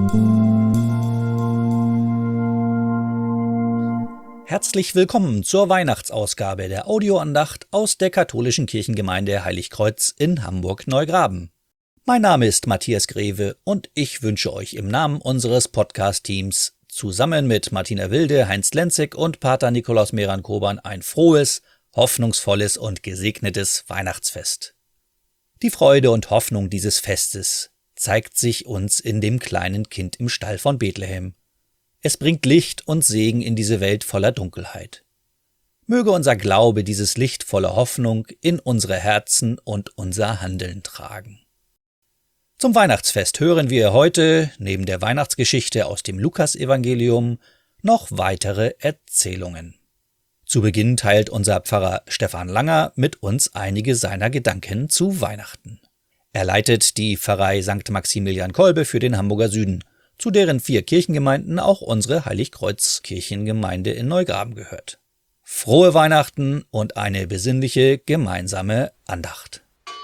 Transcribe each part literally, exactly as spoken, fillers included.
Herzlich willkommen zur Weihnachtsausgabe der Audioandacht aus der katholischen Kirchengemeinde Heiligkreuz in Hamburg-Neugraben. Mein Name ist Matthias Greve und ich wünsche euch im Namen unseres Podcast-Teams zusammen mit Martina Wilde, Heinz Lenzig und Pater Nikolaus Meran-Koban ein frohes, hoffnungsvolles und gesegnetes Weihnachtsfest. Die Freude und Hoffnung dieses Festes zeigt sich uns in dem kleinen Kind im Stall von Bethlehem. Es bringt Licht und Segen in diese Welt voller Dunkelheit. Möge unser Glaube dieses Licht voller Hoffnung in unsere Herzen und unser Handeln tragen. Zum Weihnachtsfest hören wir heute, neben der Weihnachtsgeschichte aus dem Lukasevangelium, noch weitere Erzählungen. Zu Beginn teilt unser Pfarrer Stefan Langer mit uns einige seiner Gedanken zu Weihnachten. Er leitet die Pfarrei Sankt Maximilian Kolbe für den Hamburger Süden, zu deren vier Kirchengemeinden auch unsere Heiligkreuz-Kirchengemeinde in Neugraben gehört. Frohe Weihnachten und eine besinnliche gemeinsame Andacht.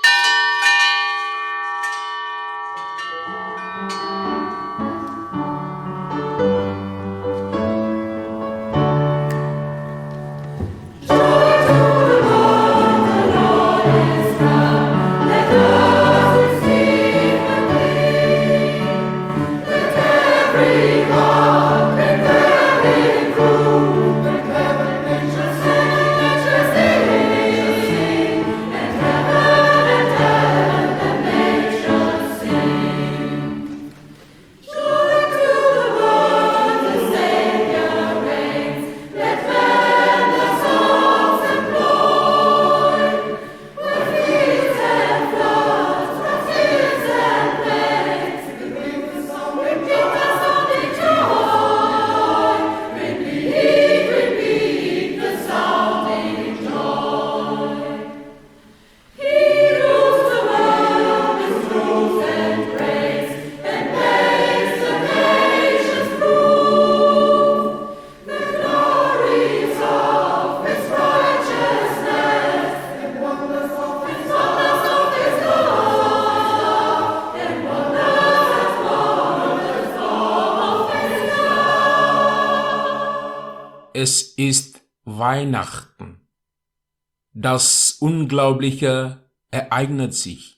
Es ist Weihnachten. Das Unglaubliche ereignet sich.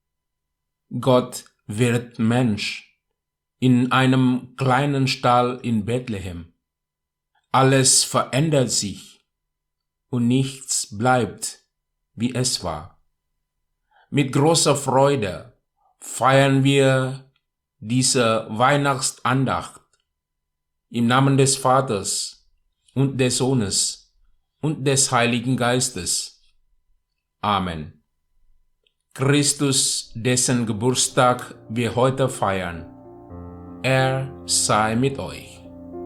Gott wird Mensch in einem kleinen Stall in Bethlehem. Alles verändert sich und nichts bleibt, wie es war. Mit großer Freude feiern wir diese Weihnachtsandacht im Namen des Vaters und des Sohnes und des Heiligen Geistes. Amen. Christus, dessen Geburtstag wir heute feiern, er sei mit euch.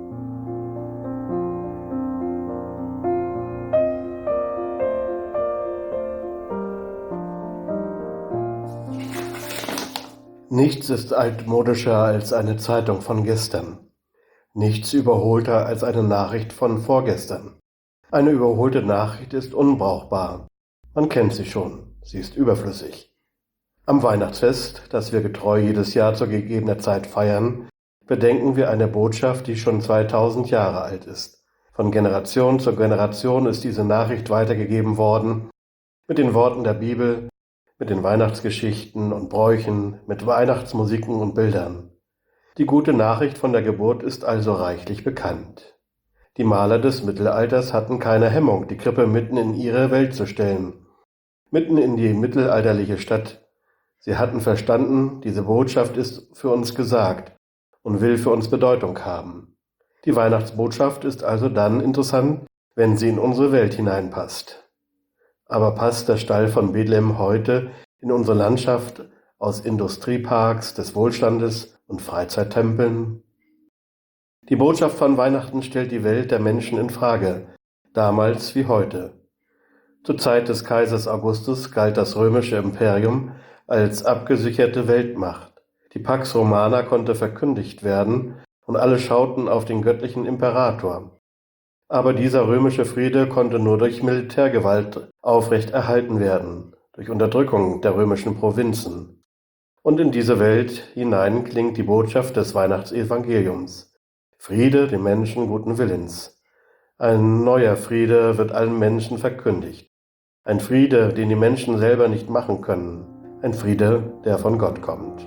Nichts ist altmodischer als eine Zeitung von gestern. Nichts überholter als eine Nachricht von vorgestern. Eine überholte Nachricht ist unbrauchbar. Man kennt sie schon, sie ist überflüssig. Am Weihnachtsfest, das wir getreu jedes Jahr zu gegebener Zeit feiern, bedenken wir eine Botschaft, die schon zweitausend Jahre alt ist. Von Generation zu Generation ist diese Nachricht weitergegeben worden, mit den Worten der Bibel, mit den Weihnachtsgeschichten und Bräuchen, mit Weihnachtsmusiken und Bildern. Die gute Nachricht von der Geburt ist also reichlich bekannt. Die Maler des Mittelalters hatten keine Hemmung, die Krippe mitten in ihre Welt zu stellen, mitten in die mittelalterliche Stadt. Sie hatten verstanden, diese Botschaft ist für uns gesagt und will für uns Bedeutung haben. Die Weihnachtsbotschaft ist also dann interessant, wenn sie in unsere Welt hineinpasst. Aber passt der Stall von Bethlehem heute in unsere Landschaft aus Industrieparks, des Wohlstandes und Freizeittempeln? Die Botschaft von Weihnachten stellt die Welt der Menschen in Frage, damals wie heute. Zur Zeit des Kaisers Augustus galt das römische Imperium als abgesicherte Weltmacht. Die Pax Romana konnte verkündigt werden und alle schauten auf den göttlichen Imperator. Aber dieser römische Friede konnte nur durch Militärgewalt aufrecht erhalten werden, durch Unterdrückung der römischen Provinzen. Und in diese Welt hinein klingt die Botschaft des Weihnachtsevangeliums. Friede den Menschen guten Willens. Ein neuer Friede wird allen Menschen verkündigt. Ein Friede, den die Menschen selber nicht machen können. Ein Friede, der von Gott kommt.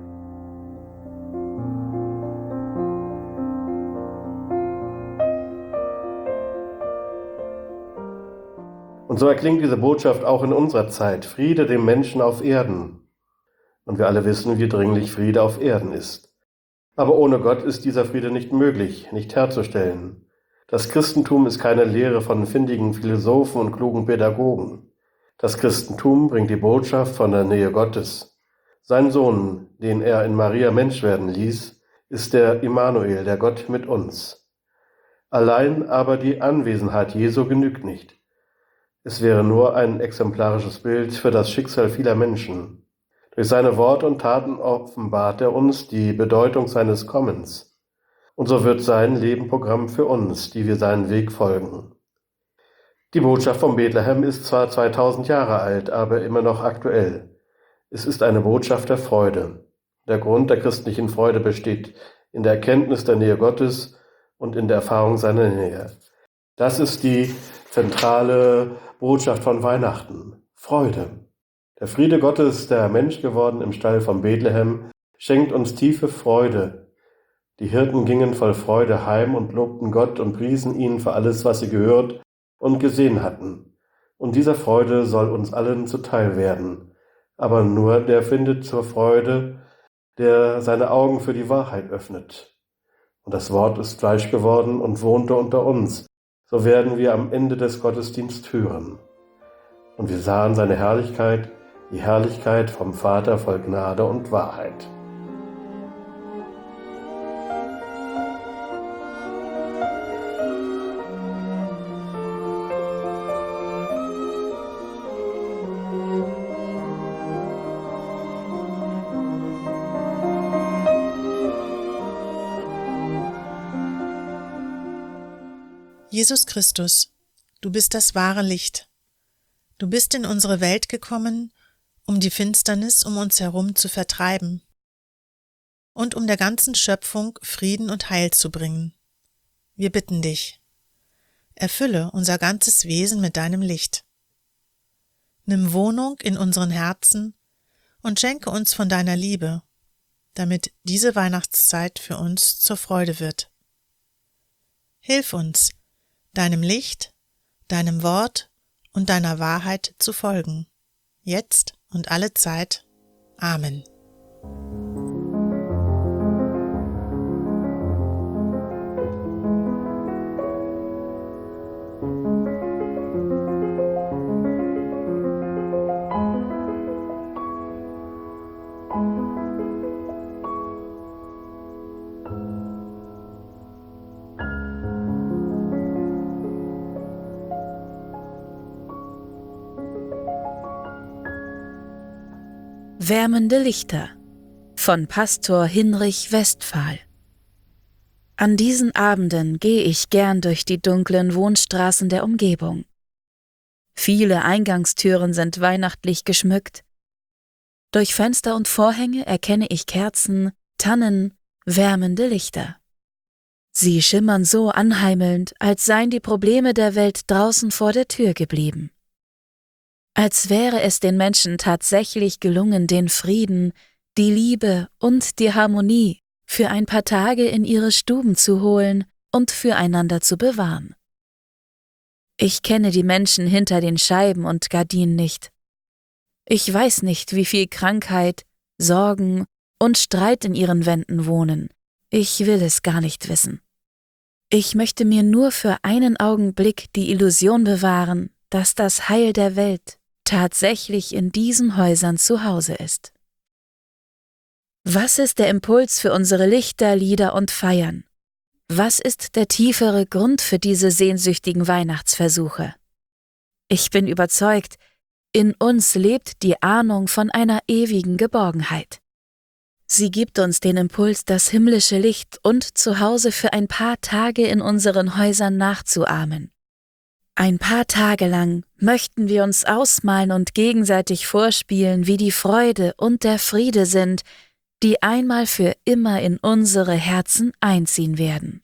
Und so erklingt diese Botschaft auch in unserer Zeit. Friede dem Menschen auf Erden. Und wir alle wissen, wie dringlich Friede auf Erden ist. Aber ohne Gott ist dieser Friede nicht möglich, nicht herzustellen. Das Christentum ist keine Lehre von findigen Philosophen und klugen Pädagogen. Das Christentum bringt die Botschaft von der Nähe Gottes. Sein Sohn, den er in Maria Mensch werden ließ, ist der Immanuel, der Gott mit uns. Allein aber die Anwesenheit Jesu genügt nicht. Es wäre nur ein exemplarisches Bild für das Schicksal vieler Menschen. Durch seine Worte und Taten offenbart er uns die Bedeutung seines Kommens. Und so wird sein Leben Programm für uns, die wir seinen Weg folgen. Die Botschaft von Bethlehem ist zwar zweitausend Jahre alt, aber immer noch aktuell. Es ist eine Botschaft der Freude. Der Grund der christlichen Freude besteht in der Erkenntnis der Nähe Gottes und in der Erfahrung seiner Nähe. Das ist die zentrale Botschaft von Weihnachten. Freude. Der Friede Gottes, der Mensch geworden im Stall von Bethlehem, schenkt uns tiefe Freude. Die Hirten gingen voll Freude heim und lobten Gott und priesen ihn für alles, was sie gehört und gesehen hatten. Und dieser Freude soll uns allen zuteil werden. Aber nur der findet zur Freude, der seine Augen für die Wahrheit öffnet. Und das Wort ist Fleisch geworden und wohnte unter uns. So werden wir am Ende des Gottesdienstes hören. Und wir sahen seine Herrlichkeit, die Herrlichkeit vom Vater voll Gnade und Wahrheit. Jesus Christus, du bist das wahre Licht. Du bist in unsere Welt gekommen, um die Finsternis um uns herum zu vertreiben und um der ganzen Schöpfung Frieden und Heil zu bringen. Wir bitten dich, erfülle unser ganzes Wesen mit deinem Licht. Nimm Wohnung in unseren Herzen und schenke uns von deiner Liebe, damit diese Weihnachtszeit für uns zur Freude wird. Hilf uns, deinem Licht, deinem Wort und deiner Wahrheit zu folgen, jetzt und alle Zeit. Amen. Wärmende Lichter von Pastor Hinrich Westphal. An diesen Abenden gehe ich gern durch die dunklen Wohnstraßen der Umgebung. Viele Eingangstüren sind weihnachtlich geschmückt. Durch Fenster und Vorhänge erkenne ich Kerzen, Tannen, wärmende Lichter. Sie schimmern so anheimelnd, als seien die Probleme der Welt draußen vor der Tür geblieben. Als wäre es den Menschen tatsächlich gelungen, den Frieden, die Liebe und die Harmonie für ein paar Tage in ihre Stuben zu holen und füreinander zu bewahren. Ich kenne die Menschen hinter den Scheiben und Gardinen nicht. Ich weiß nicht, wie viel Krankheit, Sorgen und Streit in ihren Wänden wohnen. Ich will es gar nicht wissen. Ich möchte mir nur für einen Augenblick die Illusion bewahren, dass das Heil der Welt tatsächlich in diesen Häusern zu Hause ist. Was ist der Impuls für unsere Lichter, Lieder und Feiern? Was ist der tiefere Grund für diese sehnsüchtigen Weihnachtsversuche? Ich bin überzeugt, in uns lebt die Ahnung von einer ewigen Geborgenheit. Sie gibt uns den Impuls, das himmlische Licht und zu Hause für ein paar Tage in unseren Häusern nachzuahmen. Ein paar Tage lang möchten wir uns ausmalen und gegenseitig vorspielen, wie die Freude und der Friede sind, die einmal für immer in unsere Herzen einziehen werden.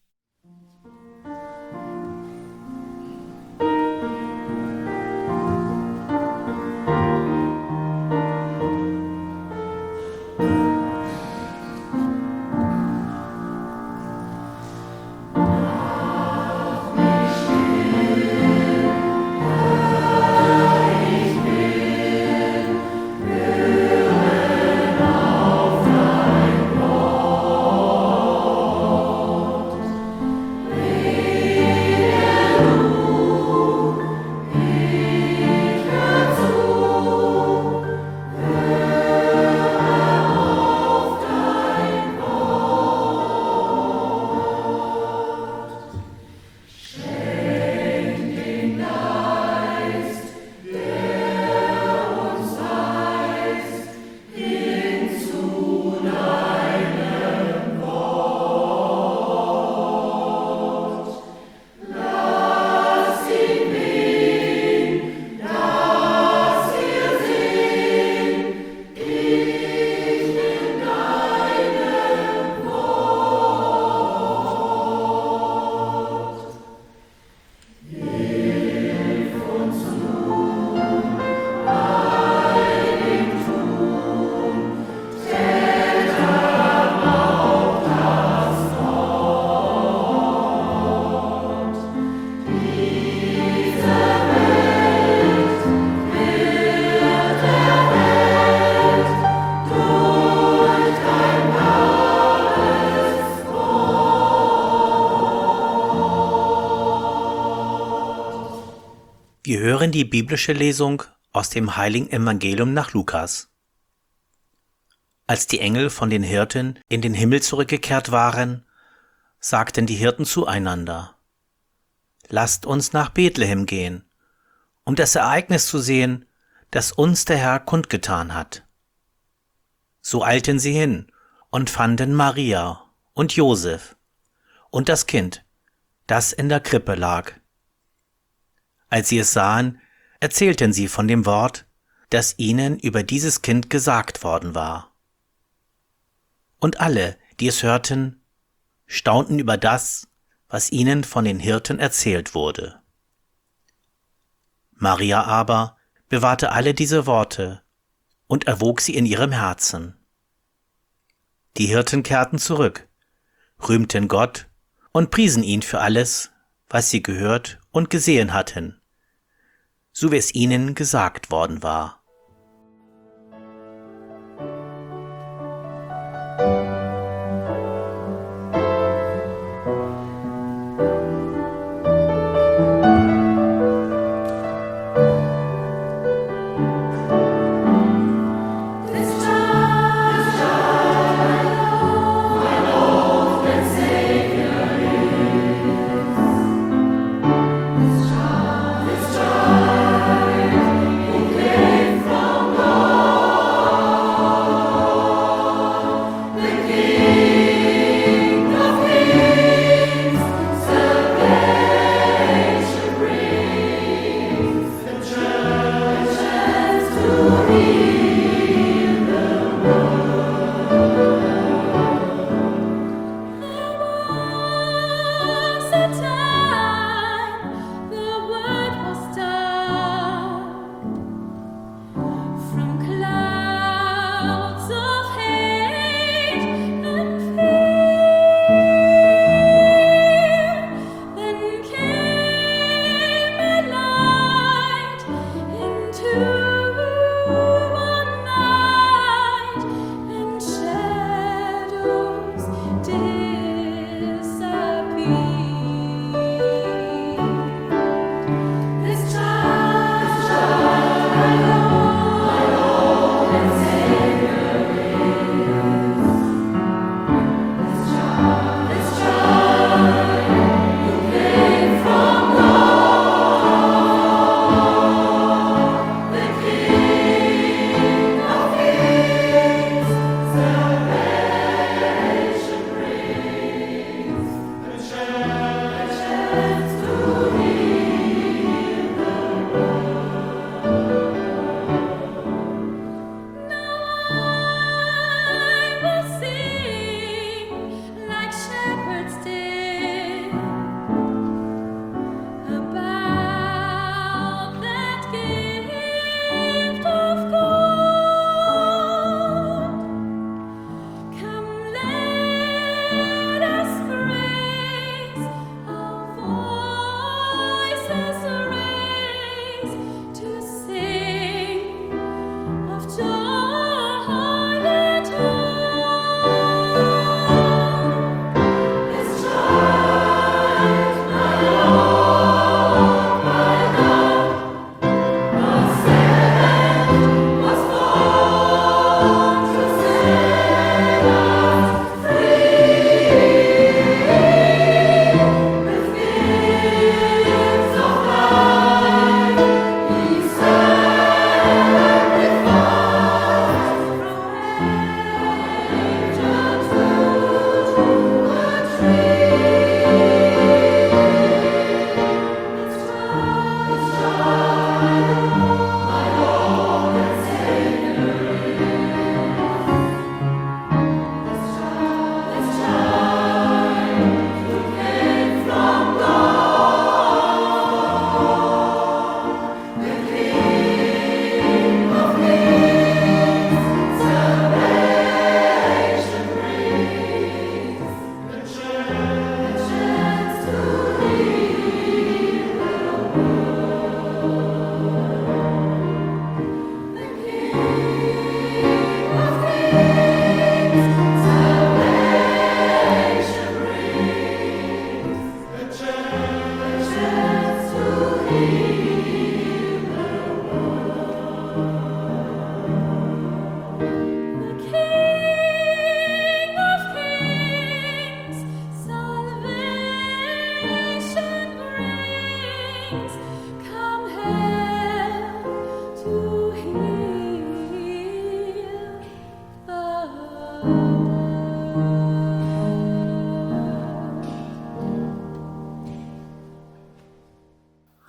Wir hören die biblische Lesung aus dem Heiligen Evangelium nach Lukas. Als die Engel von den Hirten in den Himmel zurückgekehrt waren, sagten die Hirten zueinander: Lasst uns nach Bethlehem gehen, um das Ereignis zu sehen, das uns der Herr kundgetan hat. So eilten sie hin und fanden Maria und Josef und das Kind, das in der Krippe lag. Als sie es sahen, erzählten sie von dem Wort, das ihnen über dieses Kind gesagt worden war. Und alle, die es hörten, staunten über das, was ihnen von den Hirten erzählt wurde. Maria aber bewahrte alle diese Worte und erwog sie in ihrem Herzen. Die Hirten kehrten zurück, rühmten Gott und priesen ihn für alles, was sie gehört und gesehen hatten, so wie es ihnen gesagt worden war. This child, this child, who gave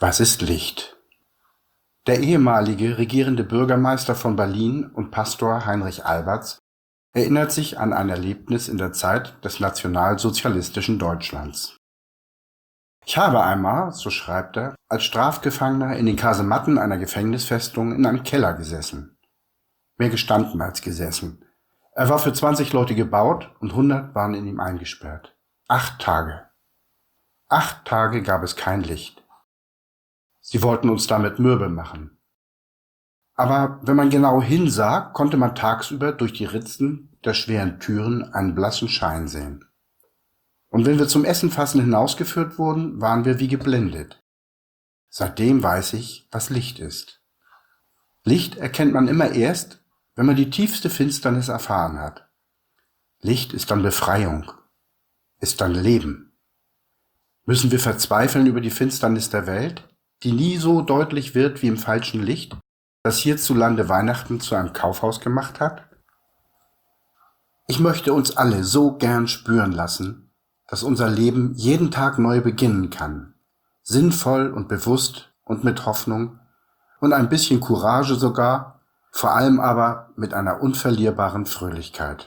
Was ist Licht? Der ehemalige regierende Bürgermeister von Berlin und Pastor Heinrich Albertz erinnert sich an ein Erlebnis in der Zeit des nationalsozialistischen Deutschlands. Ich habe einmal, so schreibt er, als Strafgefangener in den Kasematten einer Gefängnisfestung in einem Keller gesessen. Mehr gestanden als gesessen. Er war für zwanzig Leute gebaut und hundert waren in ihm eingesperrt. Acht Tage. Acht Tage gab es kein Licht. Sie wollten uns damit mürbe machen. Aber wenn man genau hinsah, konnte man tagsüber durch die Ritzen der schweren Türen einen blassen Schein sehen. Und wenn wir zum Essenfassen hinausgeführt wurden, waren wir wie geblendet. Seitdem weiß ich, was Licht ist. Licht erkennt man immer erst, wenn man die tiefste Finsternis erfahren hat. Licht ist dann Befreiung, ist dann Leben. Müssen wir verzweifeln über die Finsternis der Welt, die nie so deutlich wird wie im falschen Licht, das hierzulande Weihnachten zu einem Kaufhaus gemacht hat? Ich möchte uns alle so gern spüren lassen, dass unser Leben jeden Tag neu beginnen kann, sinnvoll und bewusst und mit Hoffnung und ein bisschen Courage sogar, vor allem aber mit einer unverlierbaren Fröhlichkeit.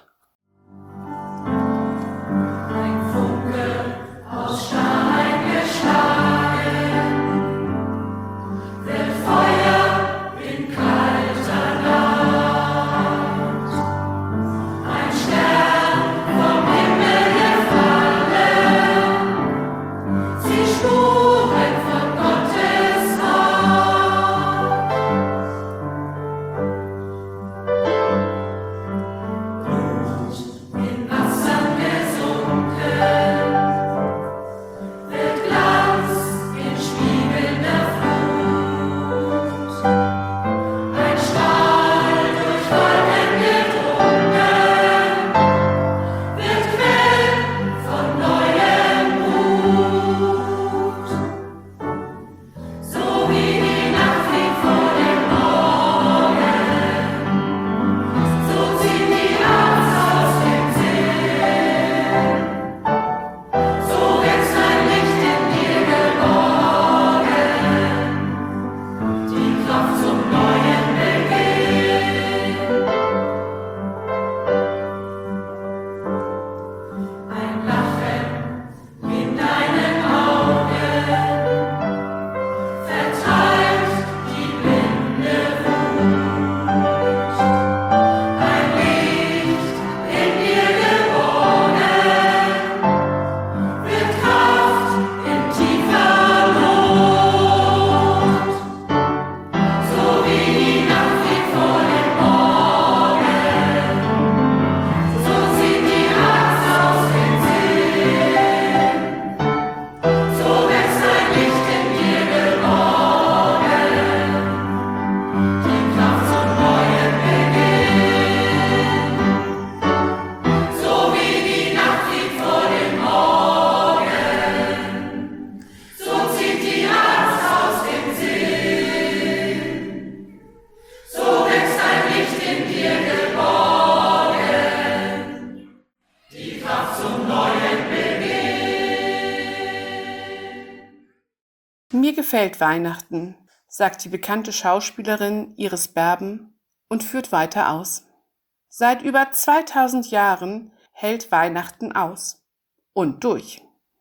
Mir gefällt Weihnachten, sagt die bekannte Schauspielerin Iris Berben und führt weiter aus. Seit über zweitausend Jahren hält Weihnachten aus und durch.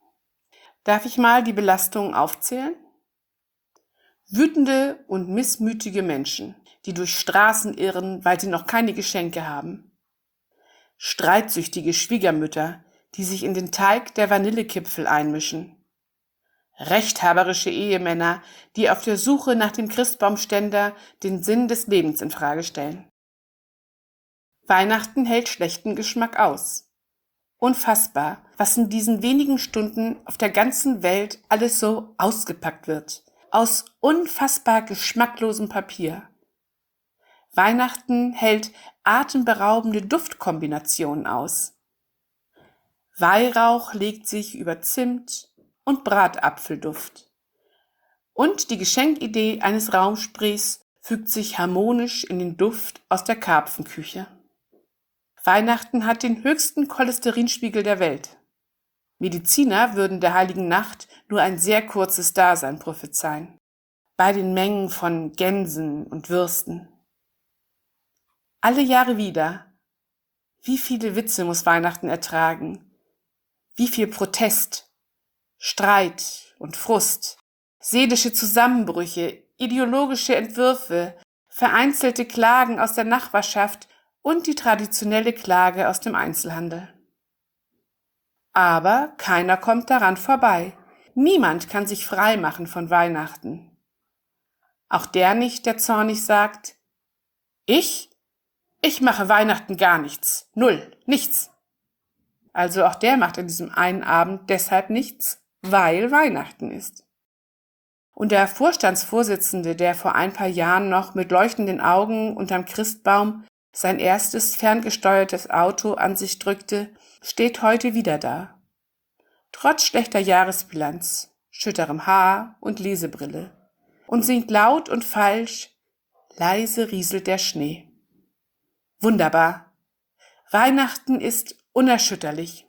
Darf ich mal die Belastungen aufzählen? Wütende und missmütige Menschen, die durch Straßen irren, weil sie noch keine Geschenke haben. Streitsüchtige Schwiegermütter, die sich in den Teig der Vanillekipfel einmischen. Rechthaberische Ehemänner, die auf der Suche nach dem Christbaumständer den Sinn des Lebens in Frage stellen. Weihnachten hält schlechten Geschmack aus. Unfassbar, was in diesen wenigen Stunden auf der ganzen Welt alles so ausgepackt wird. Aus unfassbar geschmacklosem Papier. Weihnachten hält atemberaubende Duftkombinationen aus. Weihrauch legt sich über Zimt und Bratapfelduft. Und die Geschenkidee eines Raumsprays fügt sich harmonisch in den Duft aus der Karpfenküche. Weihnachten hat den höchsten Cholesterinspiegel der Welt. Mediziner würden der heiligen Nacht nur ein sehr kurzes Dasein prophezeien. bei den Mengen von Gänsen und Würsten. Alle Jahre wieder. Wie viele Witze muss Weihnachten ertragen? Wie viel Protest, Streit und Frust, seelische Zusammenbrüche, ideologische Entwürfe, vereinzelte Klagen aus der Nachbarschaft und die traditionelle Klage aus dem Einzelhandel. Aber keiner kommt daran vorbei. Niemand kann sich frei machen von Weihnachten. Auch der nicht, der zornig sagt, ich? Ich mache Weihnachten gar nichts. Null. Nichts. Also auch der macht an diesem einen Abend deshalb nichts, weil Weihnachten ist. Und der Vorstandsvorsitzende, der vor ein paar Jahren noch mit leuchtenden Augen unterm Christbaum sein erstes ferngesteuertes Auto an sich drückte, steht heute wieder da. Trotz schlechter Jahresbilanz, schütterem Haar und Lesebrille. Und singt laut und falsch, leise rieselt der Schnee. Wunderbar. Weihnachten ist unerschütterlich.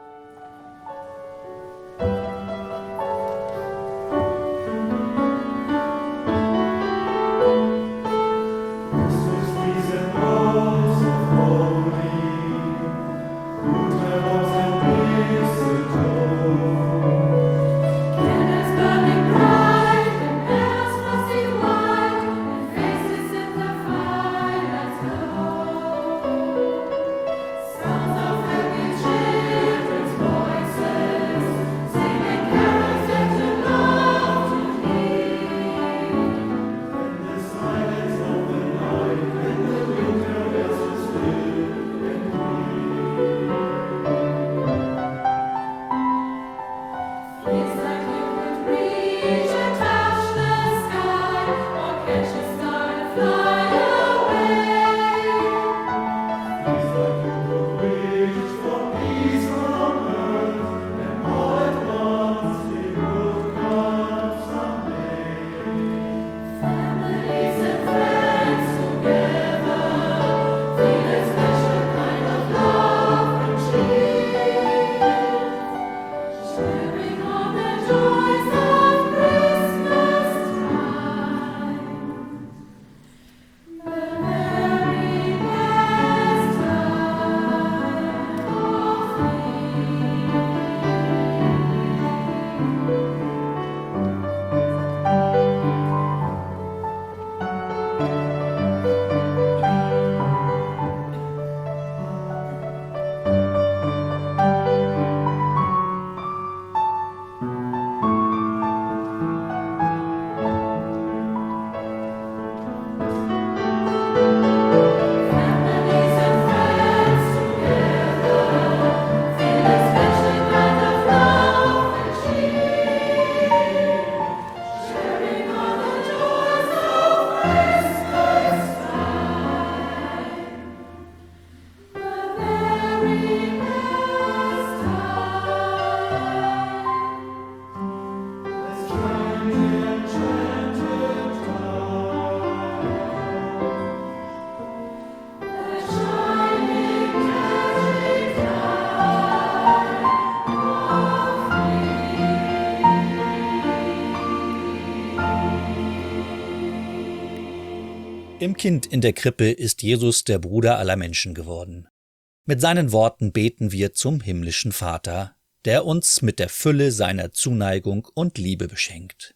Im Kind in der Krippe ist Jesus der Bruder aller Menschen geworden. Mit seinen Worten beten wir zum himmlischen Vater, der uns mit der Fülle seiner Zuneigung und Liebe beschenkt.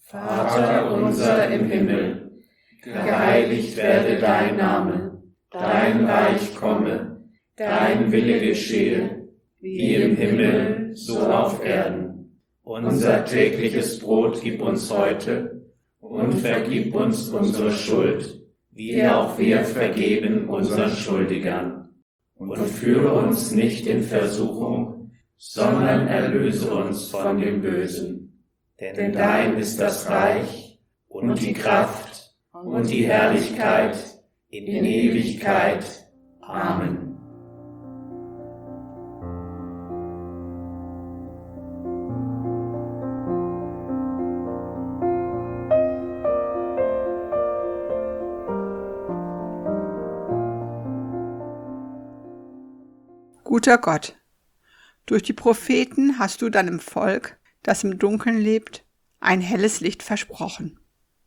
Vater unser im Himmel, geheiligt werde dein Name, dein Reich komme, dein Wille geschehe, wie im Himmel, so auf Erden. Unser tägliches Brot gib uns heute und vergib uns unsere Schuld, wie auch wir vergeben unseren Schuldigern. Und führe uns nicht in Versuchung, sondern erlöse uns von dem Bösen. Denn dein ist das Reich und die Kraft und die Herrlichkeit in Ewigkeit. Amen. Guter Gott, durch die Propheten hast du deinem Volk, das im Dunkeln lebt, ein helles Licht versprochen.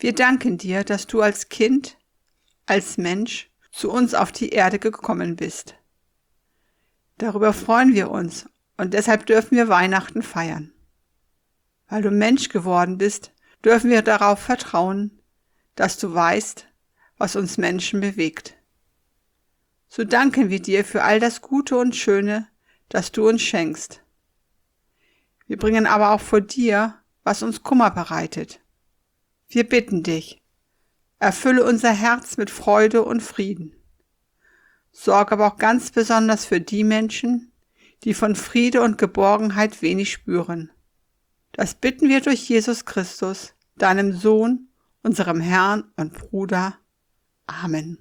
Wir danken dir, dass du als Kind, als Mensch zu uns auf die Erde gekommen bist. Darüber freuen wir uns und deshalb dürfen wir Weihnachten feiern. Weil du Mensch geworden bist, dürfen wir darauf vertrauen, dass du weißt, was uns Menschen bewegt. So danken wir dir für all das Gute und Schöne, das du uns schenkst. Wir bringen aber auch vor dir, was uns Kummer bereitet. Wir bitten dich, erfülle unser Herz mit Freude und Frieden. Sorg aber auch ganz besonders für die Menschen, die von Friede und Geborgenheit wenig spüren. Das bitten wir durch Jesus Christus, deinem Sohn, unserem Herrn und Bruder. Amen.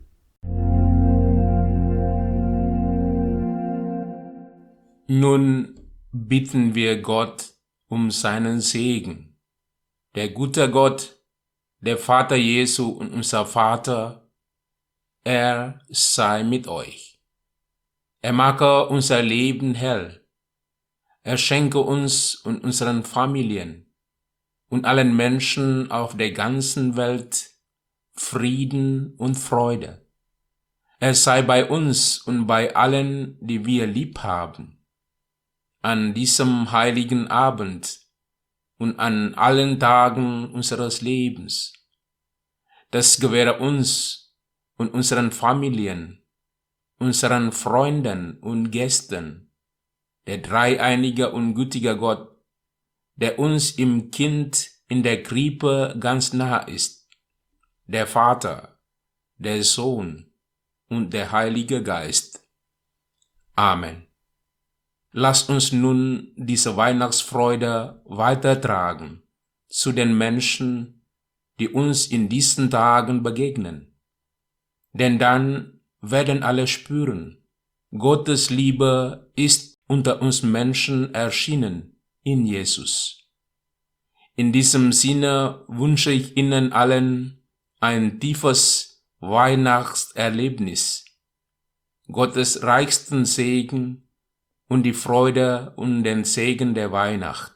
Nun bitten wir Gott um seinen Segen. Der gute Gott, der Vater Jesu und unser Vater, er sei mit euch. Er mache unser Leben hell. Er schenke uns und unseren Familien und allen Menschen auf der ganzen Welt Frieden und Freude. Er sei bei uns und bei allen, die wir lieb haben. An diesem heiligen Abend und an allen Tagen unseres Lebens. Das gewähre uns und unseren Familien, unseren Freunden und Gästen, der dreieinige und gütige Gott, der uns im Kind in der Krippe ganz nah ist, der Vater, der Sohn und der Heilige Geist. Amen. Lasst uns nun diese Weihnachtsfreude weitertragen zu den Menschen, die uns in diesen Tagen begegnen. Denn dann werden alle spüren, Gottes Liebe ist unter uns Menschen erschienen in Jesus. In diesem Sinne wünsche ich Ihnen allen ein tiefes Weihnachtserlebnis, Gottes reichsten Segen und die Freude und den Segen der Weihnacht.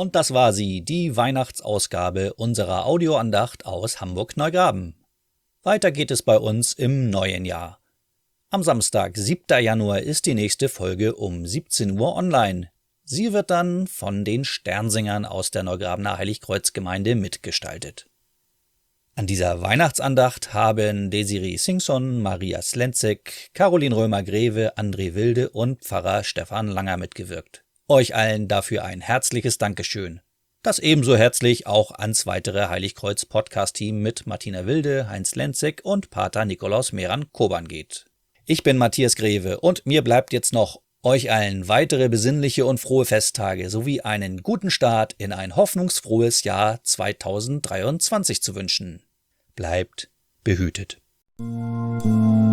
Und das war sie, die Weihnachtsausgabe unserer Audioandacht aus Hamburg-Neugraben. Weiter geht es bei uns im neuen Jahr. Am Samstag, siebter Januar, ist die nächste Folge um siebzehn Uhr online. Sie wird dann von den Sternsängern aus der Neugrabener Heiligkreuzgemeinde mitgestaltet. An dieser Weihnachtsandacht haben Desiree Singson, Maria Slenzek, Caroline Römer-Greve, André Wilde und Pfarrer Stefan Langer mitgewirkt. Euch allen dafür ein herzliches Dankeschön. Das ebenso herzlich auch ans weitere Heiligkreuz-Podcast-Team mit Martina Wilde, Heinz Lenzek und Pater Nikolaus Meran-Koban geht. Ich bin Matthias Greve und mir bleibt jetzt noch, euch allen weitere besinnliche und frohe Festtage sowie einen guten Start in ein hoffnungsfrohes Jahr zweitausenddreiundzwanzig zu wünschen. Bleibt behütet.